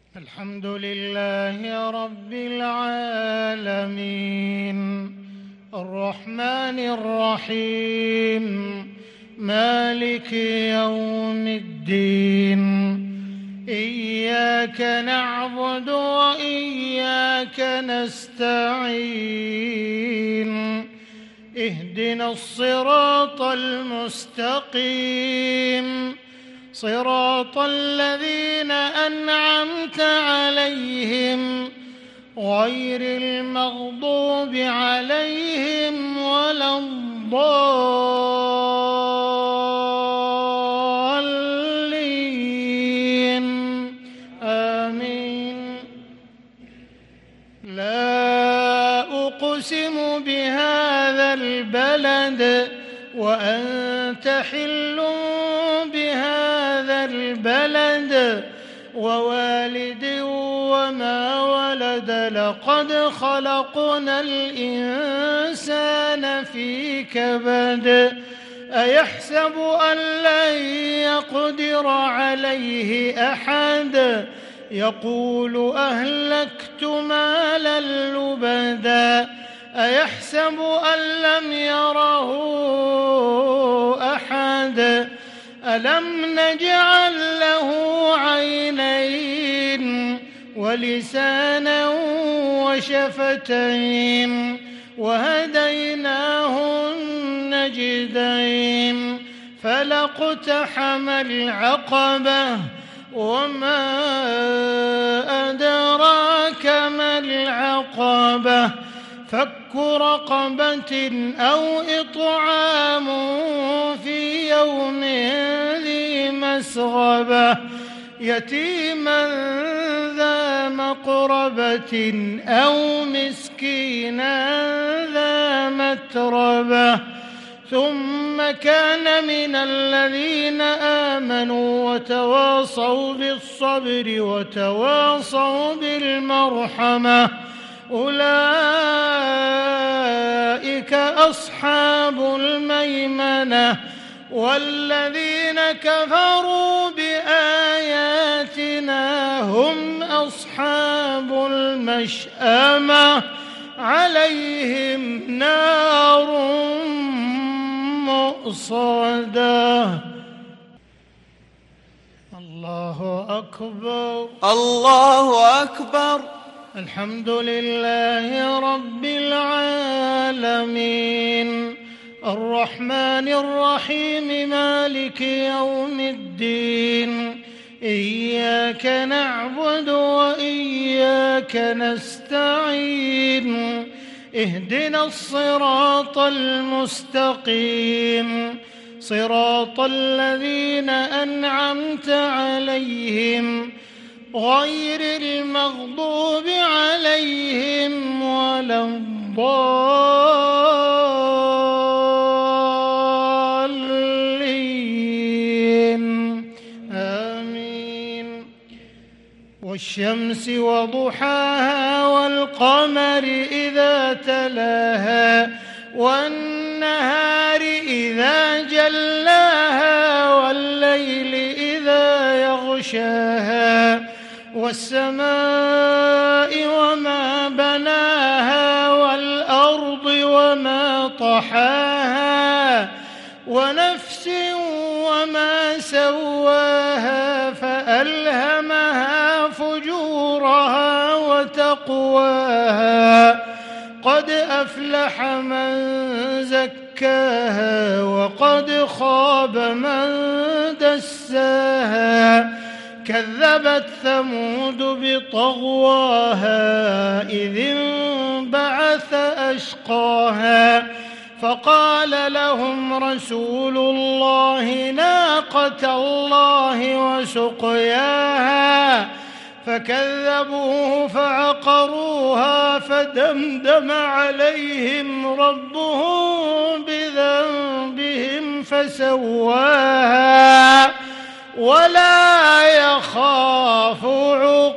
الحمد لله رب العالمين الرحمن الرحيم مالك يوم الدين إياك نعبد وإياك نستعين اهدنا الصراط المستقيم صراط الذين أنعمت عليهم غير المغضوب عليهم ولا الضالين آمين. لا أقسم بهذا البلد وأنت حل بهذا البلد ووالد وما ولد لقد خلقنا الإنسان في كبد أيحسب أن لن يقدر عليه أحد يقول أهلكت مالا لبدا أيحسب أن لم يره أحد ألم نجعل له عينين ولسانا وشفتين وهديناه النجدين فلاقتحم العقبة وما أدراك ما العقبة فك رقبة أو إطعام في يوم ذي مسغبة يتيما ذا مقربة أو مسكينا ذا متربة ثم كان من الذين آمنوا وتواصوا بالصبر وتواصوا بالمرحمة أولئك أصحاب الميمنة والذين كفروا بآياتنا هم أصحاب المشأمة عليهم نار مؤصدة. الله أكبر الله أكبر. الحمد لله رب العالمين الرحمن الرحيم مالك يوم الدين إياك نعبد وإياك نستعين اهدنا الصراط المستقيم صراط الذين أنعمت عليهم غير المغضوب عليهم ولا الضالين آمين. والشمس وضحاها والقمر إذا تلاها والنهار إذا جلاها والليل إذا يغشاها والسماء وما بناها والأرض وما طحاها ونفس وما سواها فألهمها فجورها وتقواها قد أفلح من زكاها وقد خاب من دساها كذبت ثمود بطغواها إذ انبعث أشقاها فقال لهم رسول الله ناقة الله وسقياها فكذبوه فعقروها فدمدم عليهم ربهم بذنبهم فسواها ولا يخاف عقباها.